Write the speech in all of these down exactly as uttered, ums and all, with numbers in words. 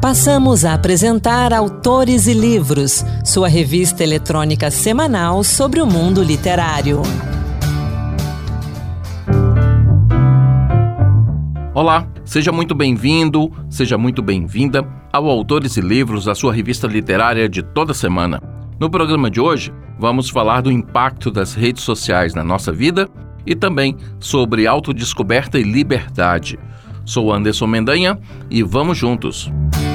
Passamos a apresentar Autores e Livros, sua revista eletrônica semanal sobre o mundo literário. Olá, seja muito bem-vindo, seja muito bem-vinda ao Autores e Livros, a sua revista literária de toda semana. No programa de hoje, vamos falar do impacto das redes sociais na nossa vida e também sobre autodescoberta e liberdade. Sou Anderson Mendanha e vamos juntos!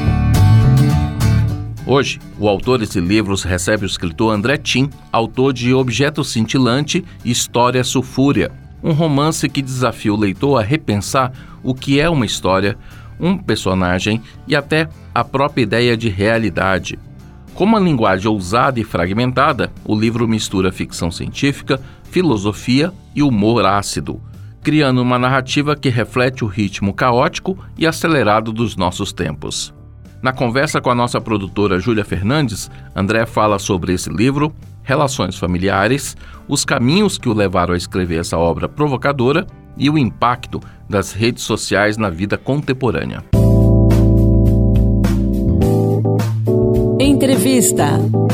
Hoje, o Autores e Livros recebe o escritor André Tim, autor de Objeto Cintilante e História Sulfúrea, um romance que desafia o leitor a repensar o que é uma história, um personagem e até a própria ideia de realidade. Com uma linguagem ousada e fragmentada, o livro mistura ficção científica, filosofia e humor ácido, criando uma narrativa que reflete o ritmo caótico e acelerado dos nossos tempos. Na conversa com a nossa produtora Júlia Fernandes, André fala sobre esse livro, relações familiares, os caminhos que o levaram a escrever essa obra provocadora e o impacto das redes sociais na vida contemporânea. Entrevista.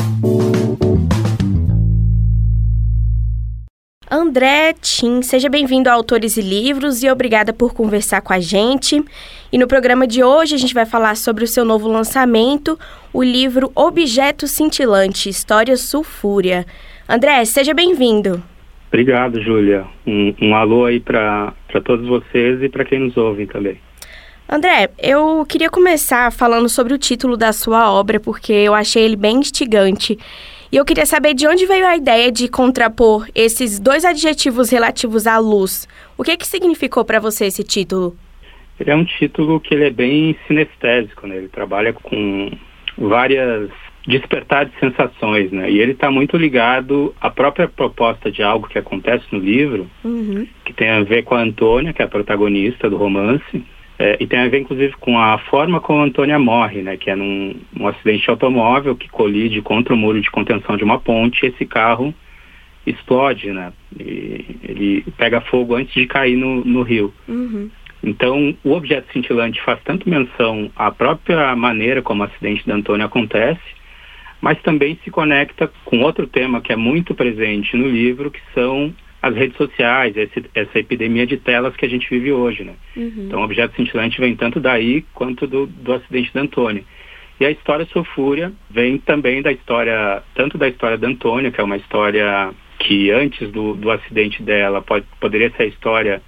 André Tim, seja bem-vindo a Autores e Livros e obrigada por conversar com a gente. E no programa de hoje a gente vai falar sobre o seu novo lançamento, o livro Objeto Cintilante, História Sulfúrea. André, seja bem-vindo. Obrigado, Júlia. Um, um alô aí para todos vocês e para quem nos ouve também. André, eu queria começar falando sobre o título da sua obra, porque eu achei ele bem instigante. E eu queria saber de onde veio a ideia de contrapor esses dois adjetivos relativos à luz. O que que significou para você esse título? Ele é um título que ele é bem sinestésico, né? Ele trabalha com várias despertar de sensações, né? E ele está muito ligado à própria proposta de algo que acontece no livro, uhum. que tem a ver com a Antônia, que é a protagonista do romance. É, e tem a ver, inclusive, com a forma como a Antônia morre, né? Que é num um acidente de automóvel que colide contra o muro de contenção de uma ponte e esse carro explode, né? E ele pega fogo antes de cair no, no rio. Uhum. Então, o Objeto Cintilante faz tanto menção à própria maneira como o acidente da Antônia acontece, mas também se conecta com outro tema que é muito presente no livro, que são as redes sociais, esse, essa epidemia de telas que a gente vive hoje, né? Uhum. Então, o Objeto Cintilante vem tanto daí quanto do, do acidente da Antônia. E a história Sulfúrea vem também da história, tanto da história da Antônia, que é uma história que antes do, do acidente dela pode, poderia ser a história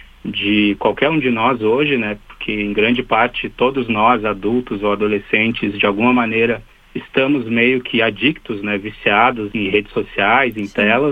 de qualquer um de nós hoje, né? Porque em grande parte todos nós, adultos ou adolescentes, de alguma maneira estamos meio que adictos, né? Viciados em redes sociais, em Sim. telas.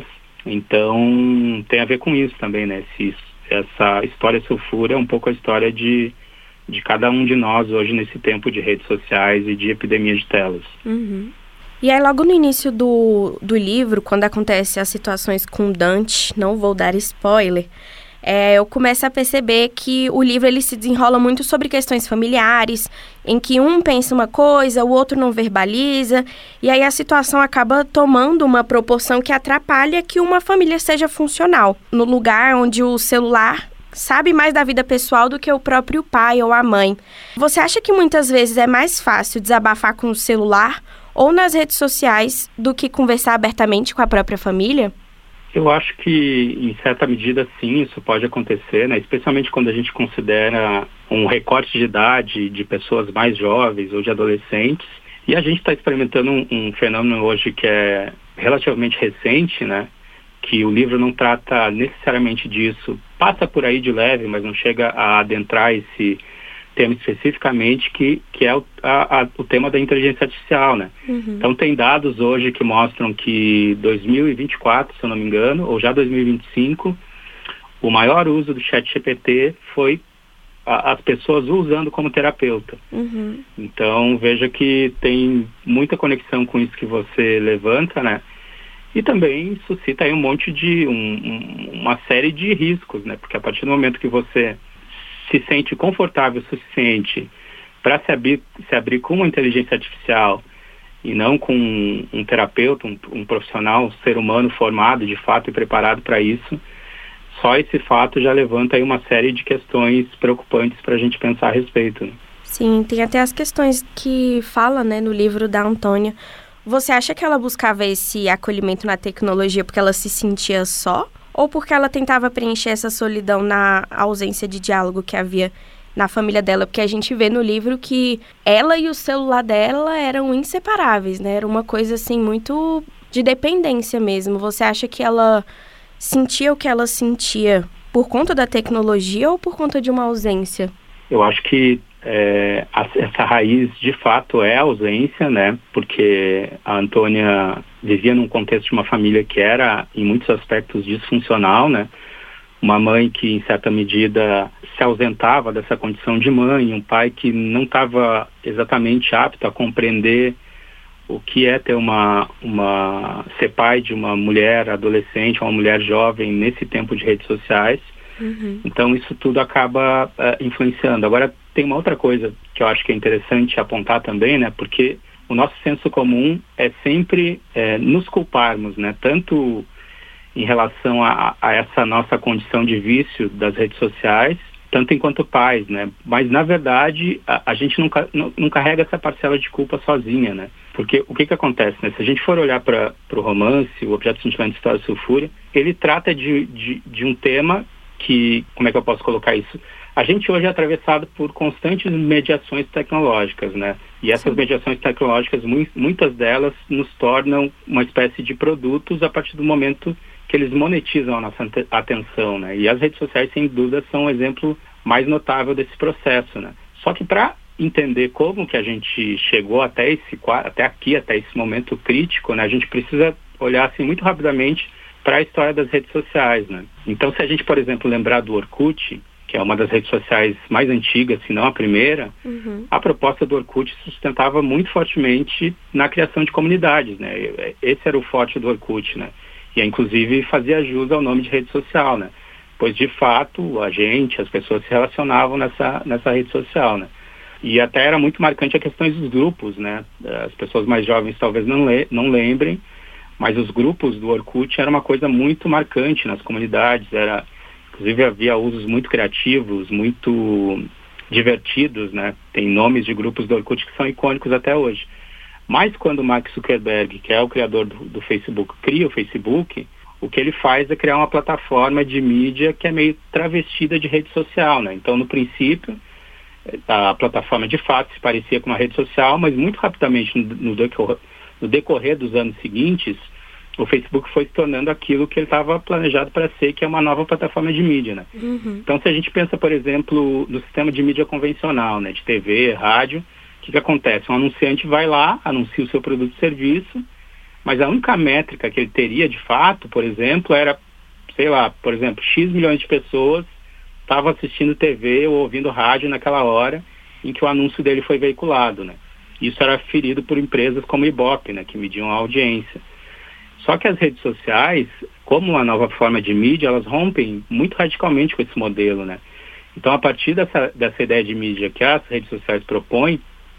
Então, tem a ver com isso também, né? Esse, essa história sulfúrea é um pouco a história de, de cada um de nós hoje nesse tempo de redes sociais e de epidemia de telas. Uhum. E aí, logo no início do, do livro, quando acontecem as situações com Dante, não vou dar spoiler, é, eu começo a perceber que o livro ele se desenrola muito sobre questões familiares, em que um pensa uma coisa, o outro não verbaliza, e aí a situação acaba tomando uma proporção que atrapalha que uma família seja funcional, no lugar onde o celular sabe mais da vida pessoal do que o próprio pai ou a mãe. Você acha que muitas vezes é mais fácil desabafar com o celular ou nas redes sociais do que conversar abertamente com a própria família? Eu acho que, em certa medida, sim, isso pode acontecer, né? Especialmente quando a gente considera um recorte de idade de pessoas mais jovens ou de adolescentes. E a gente está experimentando um, um fenômeno hoje que é relativamente recente, né? Que o livro não trata necessariamente disso, passa por aí de leve, mas não chega a adentrar esse tema especificamente, que, que é o, a, a, o tema da inteligência artificial, né? Uhum. Então tem dados hoje que mostram que dois mil e vinte e quatro, se eu não me engano, ou já dois mil e vinte e cinco, o maior uso do ChatGPT foi a, as pessoas usando como terapeuta. Uhum. Então veja que tem muita conexão com isso que você levanta, né? E também suscita aí um monte de, um, um, uma série de riscos, né? Porque a partir do momento que você se sente confortável o suficiente para se abrir, se abrir com uma inteligência artificial e não com um, um terapeuta, um, um profissional, um ser humano formado de fato e preparado para isso, só esse fato já levanta aí uma série de questões preocupantes para a gente pensar a respeito, né? Sim, tem até as questões que fala, né, no livro da Antônia. Você acha que ela buscava esse acolhimento na tecnologia porque ela se sentia só? Ou porque ela tentava preencher essa solidão na ausência de diálogo que havia na família dela? Porque a gente vê no livro que ela e o celular dela eram inseparáveis, né? Era uma coisa, assim, muito de dependência mesmo. Você acha que ela sentia o que ela sentia por conta da tecnologia ou por conta de uma ausência? Eu acho que é, a, essa raiz, de fato, é a ausência, né? Porque a Antônia vivia num contexto de uma família que era, em muitos aspectos, disfuncional, né? Uma mãe que, em certa medida, se ausentava dessa condição de mãe, um pai que não estava exatamente apto a compreender o que é ter uma, uma, ser pai de uma mulher adolescente, uma mulher jovem nesse tempo de redes sociais. Uhum. Então isso tudo acaba uh, influenciando. Agora tem uma outra coisa que eu acho que é interessante apontar também, né? Porque o nosso senso comum é sempre é, nos culparmos, né? Tanto em relação a, a essa nossa condição de vício das redes sociais, tanto enquanto pais, né? Mas, na verdade, a, a gente não, não, não carrega essa parcela de culpa sozinha, né? Porque o que que acontece, né? Se a gente for olhar para o romance, o Objeto Cintilante, História e Sulfúria, ele trata de, de, de um tema que, como é que eu posso colocar isso? A gente hoje é atravessado por constantes mediações tecnológicas, né? E essas Sim. mediações tecnológicas, mu- muitas delas nos tornam uma espécie de produtos a partir do momento que eles monetizam a nossa atenção, né? E as redes sociais, sem dúvida, são um exemplo mais notável desse processo, né? Só que para entender como que a gente chegou até esse até aqui, até esse momento crítico, né? A gente precisa olhar assim muito rapidamente para a história das redes sociais, né? Então, se a gente, por exemplo, lembrar do Orkut, que é uma das redes sociais mais antigas, se não a primeira, uhum. a proposta do Orkut sustentava muito fortemente na criação de comunidades, né? Esse era o forte do Orkut, né? E, inclusive, fazia jus ao nome de rede social, né? Pois, de fato, a gente, as pessoas se relacionavam nessa, nessa rede social, né? E até era muito marcante a questão dos grupos, né? As pessoas mais jovens talvez não, le- não lembrem, mas os grupos do Orkut era uma coisa muito marcante nas comunidades, era, inclusive havia usos muito criativos, muito divertidos, né? Tem nomes de grupos do Orkut que são icônicos até hoje. Mas quando o Mark Zuckerberg, que é o criador do, do Facebook, cria o Facebook, o que ele faz é criar uma plataforma de mídia que é meio travestida de rede social, né? Então, no princípio, a plataforma de fato se parecia com uma rede social, mas muito rapidamente, no, no, decorrer, no decorrer dos anos seguintes, o Facebook foi se tornando aquilo que ele estava planejado para ser, que é uma nova plataforma de mídia, né? Uhum. Então, se a gente pensa, por exemplo, no sistema de mídia convencional, né, de T V, rádio, o que, que acontece? Um anunciante vai lá, anuncia o seu produto e serviço, mas a única métrica que ele teria, de fato, por exemplo, era, sei lá, por exemplo, X milhões de pessoas estavam assistindo T V ou ouvindo rádio naquela hora em que o anúncio dele foi veiculado, né? Isso era ferido por empresas como Ibope, né, que mediam a audiência. Só que as redes sociais, como uma nova forma de mídia, elas rompem muito radicalmente com esse modelo, né? Então, a partir dessa, dessa ideia de mídia que as redes sociais propõem,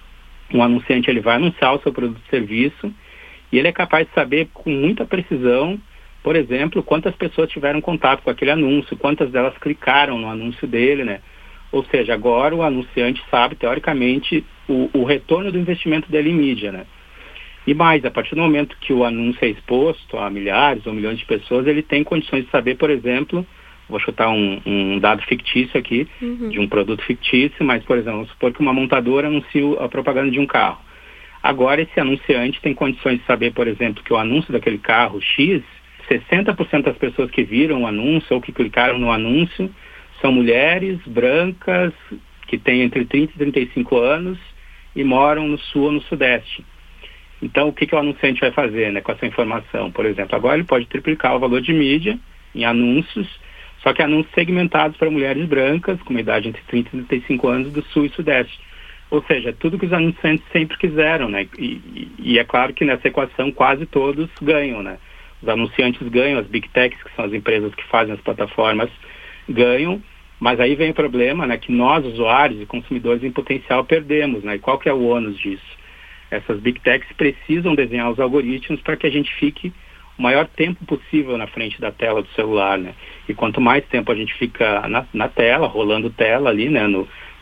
um anunciante ele vai anunciar o seu produto e serviço e ele é capaz de saber com muita precisão, por exemplo, quantas pessoas tiveram contato com aquele anúncio, quantas delas clicaram no anúncio dele, né? Ou seja, agora o anunciante sabe, teoricamente, o, o retorno do investimento dele em mídia, né? E mais, a partir do momento que o anúncio é exposto a milhares ou milhões de pessoas, ele tem condições de saber, por exemplo, vou chutar um, um dado fictício aqui, uhum. de um produto fictício, mas, por exemplo, vamos supor que uma montadora anuncia a propaganda de um carro. Agora, esse anunciante tem condições de saber, por exemplo, que o anúncio daquele carro X, sessenta por cento das pessoas que viram o anúncio ou que clicaram no anúncio são mulheres brancas que têm entre trinta e trinta e cinco anos e moram no sul ou no sudeste. Então, o que, que o anunciante vai fazer, né, com essa informação? Por exemplo, agora ele pode triplicar o valor de mídia em anúncios, só que anúncios segmentados para mulheres brancas, com uma idade entre trinta e trinta e cinco anos, do sul e sudeste. Ou seja, tudo que os anunciantes sempre quiseram, né? E, e, e é claro que nessa equação quase todos ganham, né? Os anunciantes ganham, as Big Techs, que são as empresas que fazem as plataformas, ganham, mas aí vem o problema, né? Que nós, usuários e consumidores em potencial, perdemos, né? E qual que é o ônus disso? Essas Big Techs precisam desenhar os algoritmos para que a gente fique o maior tempo possível na frente da tela do celular, né? E quanto mais tempo a gente fica na, na tela, rolando tela ali, né? No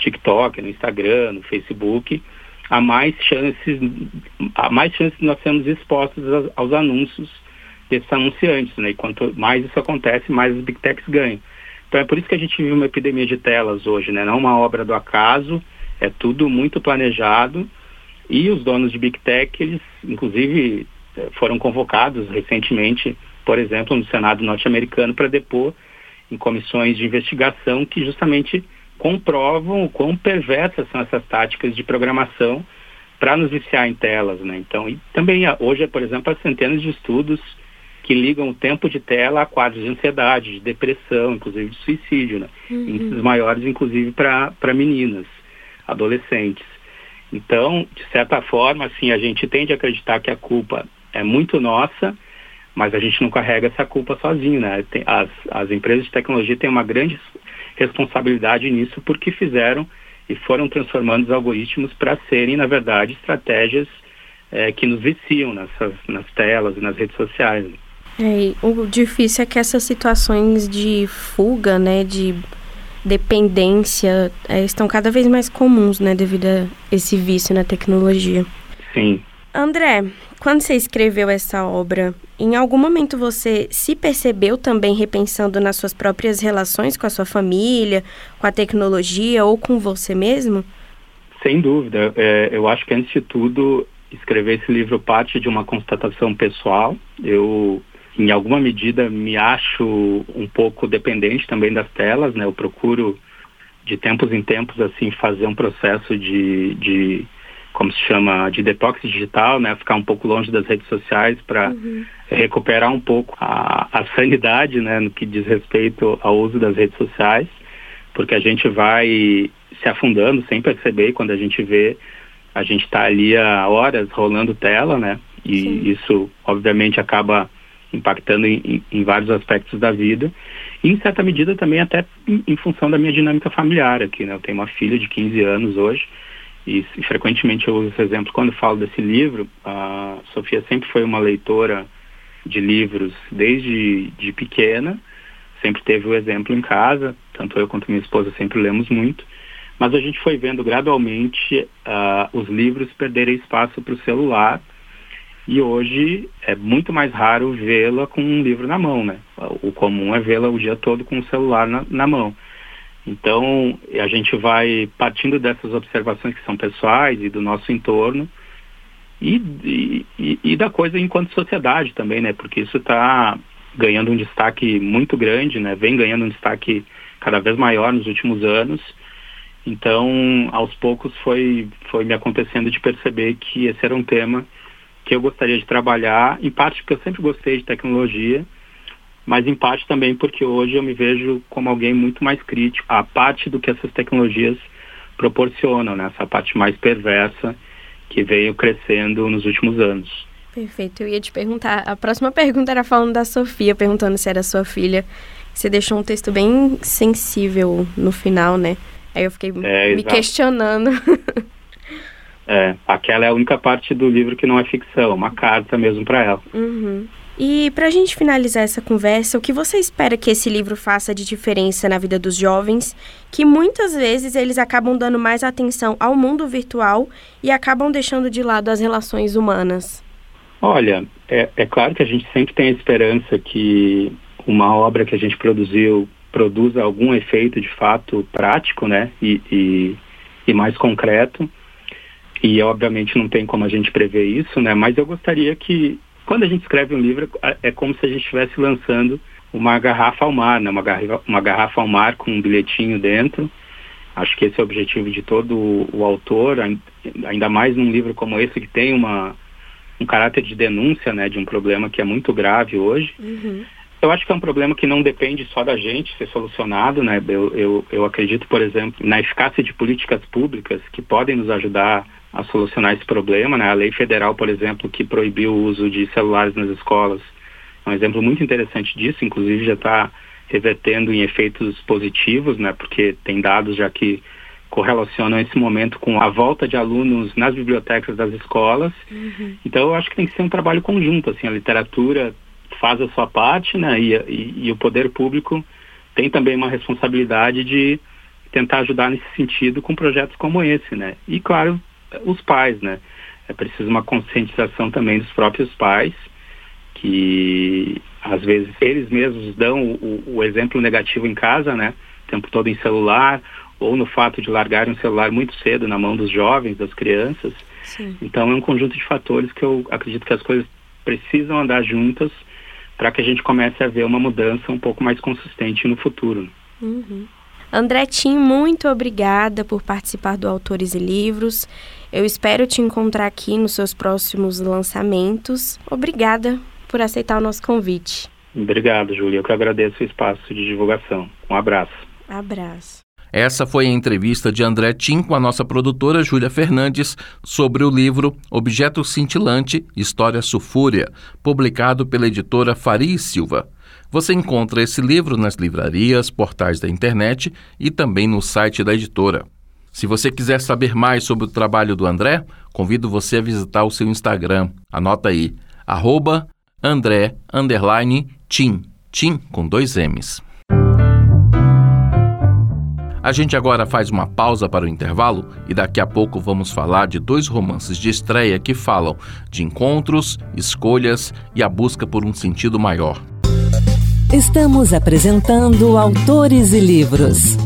TikTok, no Instagram, no Facebook, há mais chances, há mais chances de nós sermos expostos aos, aos anúncios desses anunciantes, né? E quanto mais isso acontece, mais os Big Techs ganham. Então é por isso que a gente vive uma epidemia de telas hoje, né? Não uma obra do acaso, é tudo muito planejado, e os donos de Big Tech, eles inclusive foram convocados recentemente, por exemplo, no Senado norte-americano, para depor em comissões de investigação que justamente comprovam o quão perversas são essas táticas de programação para nos viciar em telas, né? Então, e também hoje, por exemplo, há centenas de estudos que ligam o tempo de tela a quadros de ansiedade, de depressão, inclusive de suicídio, né? Uhum. Índices maiores, inclusive, para para meninas, adolescentes. Então, de certa forma, assim, a gente tende a acreditar que a culpa é muito nossa, mas a gente não carrega essa culpa sozinho, né? Tem, as, as empresas de tecnologia têm uma grande responsabilidade nisso, porque fizeram e foram transformando os algoritmos para serem, na verdade, estratégias é, que nos viciam nessas, nas telas e nas redes sociais. É, o difícil é que essas situações de fuga, né, de dependência, é, estão cada vez mais comuns, né, devido a esse vício na tecnologia. Sim. André, quando você escreveu essa obra, em algum momento você se percebeu também repensando nas suas próprias relações com a sua família, com a tecnologia ou com você mesmo? Sem dúvida. É, eu acho que, antes de tudo, escrever esse livro parte de uma constatação pessoal. Eu, em alguma medida, me acho um pouco dependente também das telas, né? Eu procuro, de tempos em tempos, assim, fazer um processo de... de como se chama, de detox digital, né? Ficar um pouco longe das redes sociais para uhum. recuperar um pouco a, a sanidade, né? No que diz respeito ao uso das redes sociais, porque a gente vai se afundando sem perceber, e quando a gente vê, a gente está ali há horas rolando tela, né? E Sim. isso, obviamente, acaba impactando em, em, em vários aspectos da vida, e, em certa medida, também até em, em função da minha dinâmica familiar aqui, né? Eu tenho uma filha de quinze anos hoje, E, e frequentemente eu uso esse exemplo quando falo desse livro. A Sofia sempre foi uma leitora de livros desde de pequena, sempre teve o exemplo em casa, tanto eu quanto minha esposa sempre lemos muito, mas a gente foi vendo gradualmente uh, os livros perderem espaço para o celular, e hoje é muito mais raro vê-la com um livro na mão, né? O comum é vê-la o dia todo com o celular na, na mão. Então, a gente vai partindo dessas observações que são pessoais e do nosso entorno, e, e, e da coisa enquanto sociedade também, né? Porque isso está ganhando um destaque muito grande, né? Vem ganhando um destaque cada vez maior nos últimos anos. Então, aos poucos foi, foi me acontecendo de perceber que esse era um tema que eu gostaria de trabalhar, em parte porque eu sempre gostei de tecnologia, mas em parte também porque hoje eu me vejo como alguém muito mais crítico à parte do que essas tecnologias proporcionam, né? Essa parte mais perversa que veio crescendo nos últimos anos. Perfeito, eu ia te perguntar, a próxima pergunta era falando da Sofia, perguntando se era sua filha. Você deixou um texto bem sensível no final, né? Aí eu fiquei é, me exato. questionando. É, aquela é a única parte do livro que não é ficção, uma carta mesmo para ela. Uhum. E para a gente finalizar essa conversa, o que você espera que esse livro faça de diferença na vida dos jovens, que muitas vezes eles acabam dando mais atenção ao mundo virtual e acabam deixando de lado as relações humanas? Olha, é, é claro que a gente sempre tem a esperança que uma obra que a gente produziu produza algum efeito de fato prático, né, e, e, e mais concreto. E obviamente não tem como a gente prever isso, né, mas eu gostaria que quando a gente escreve um livro, é como se a gente estivesse lançando uma garrafa ao mar, né? Uma garrafa, uma garrafa ao mar com um bilhetinho dentro. Acho que esse é o objetivo de todo o, o autor, ainda mais num livro como esse, que tem uma, um caráter de denúncia, né, de um problema que é muito grave hoje. Uhum. Eu acho que é um problema que não depende só da gente ser solucionado, né? Eu, eu, eu acredito, por exemplo, na eficácia de políticas públicas que podem nos ajudar a solucionar esse problema, né? A lei federal, por exemplo, que proibiu o uso de celulares nas escolas, é um exemplo muito interessante disso, inclusive já está revertendo em efeitos positivos, né? Porque tem dados já que correlacionam esse momento com a volta de alunos nas bibliotecas das escolas. Uhum. Então eu acho que tem que ser um trabalho conjunto, assim, a literatura faz a sua parte, né? E, e, e o poder público tem também uma responsabilidade de tentar ajudar nesse sentido com projetos como esse, né? E, claro, os pais, né? É preciso uma conscientização também dos próprios pais, que às vezes eles mesmos dão o, o exemplo negativo em casa, né? O tempo todo em celular, ou no fato de largarem o celular muito cedo na mão dos jovens, das crianças. Sim. Então é um conjunto de fatores que eu acredito que as coisas precisam andar juntas para que a gente comece a ver uma mudança um pouco mais consistente no futuro. Uhum. André Tim, muito obrigada por participar do Autores e Livros. Eu espero te encontrar aqui nos seus próximos lançamentos. Obrigada por aceitar o nosso convite. Obrigado, Júlia. Eu que agradeço o espaço de divulgação. Um abraço. Abraço. Essa foi a entrevista de André Tim com a nossa produtora Júlia Fernandes sobre o livro Objeto Cintilante, História Sulfúrea, publicado pela editora Faria e Silva. Você encontra esse livro nas livrarias, portais da internet e também no site da editora. Se você quiser saber mais sobre o trabalho do André, convido você a visitar o seu Instagram. Anota aí, arroba André, underline, Tim, Tim com dois M's. A gente agora faz uma pausa para o intervalo e daqui a pouco vamos falar de dois romances de estreia que falam de encontros, escolhas e a busca por um sentido maior. Estamos apresentando Autores e Livros.